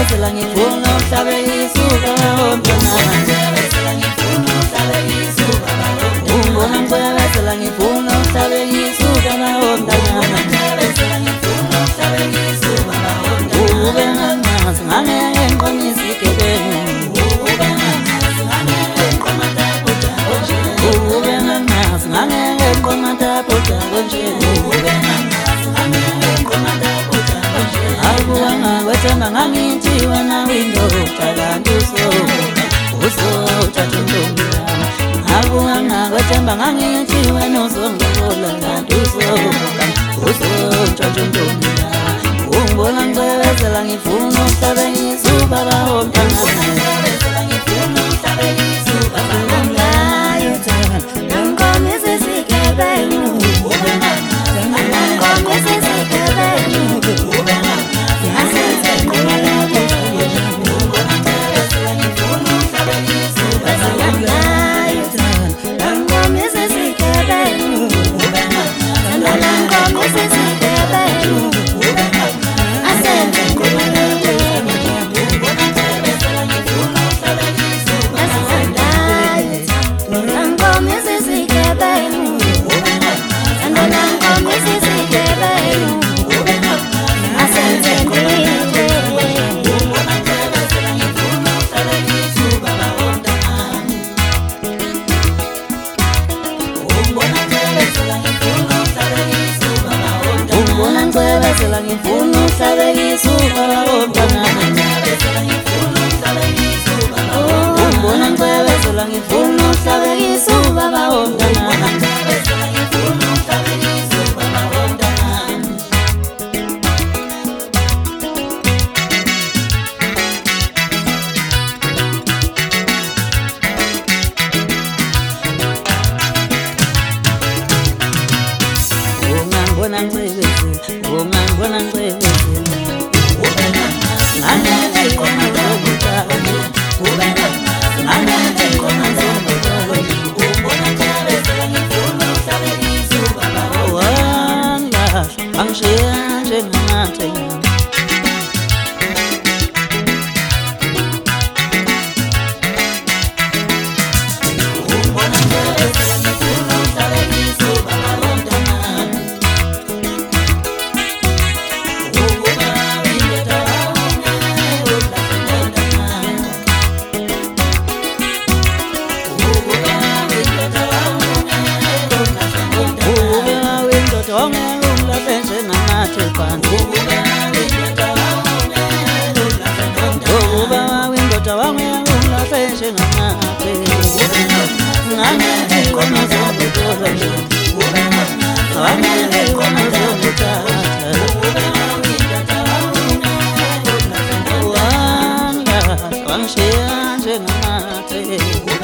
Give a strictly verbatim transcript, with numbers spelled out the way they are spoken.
ngicebezela ngifuna umhlabe isuka bawontana ungibona ngicebezela ngifuna umhlabe isuka bawontana ube ngangazi ngangeke ngiqonise igebengu ube ngangazi ngangeke ngiqomata konje akuwanga wethemba ngangithi wena windoda kanti uso uso uthatha intombi yami akuwanga wethemba ngangithi wena uzongibola kanti uso uso uthatha intombi yami ungibona ngicebezela ngifuna umhlabe ngisuka bawontana ngicebezela ngifuna umhlabe ngisuka bawontana ungibona ngicebezela ngifuna umhlabe ngisuka bawontana ungangibona ngicebezela ungangibona ngicebezela ngangeke ngiqomata ukuthatha ngangeke ngiqomata ukuthatha ungibona ngicebezela ngifuna umhlabe ngisuka bawontana angishiya njengamathe Wanga, wangshia njengamathe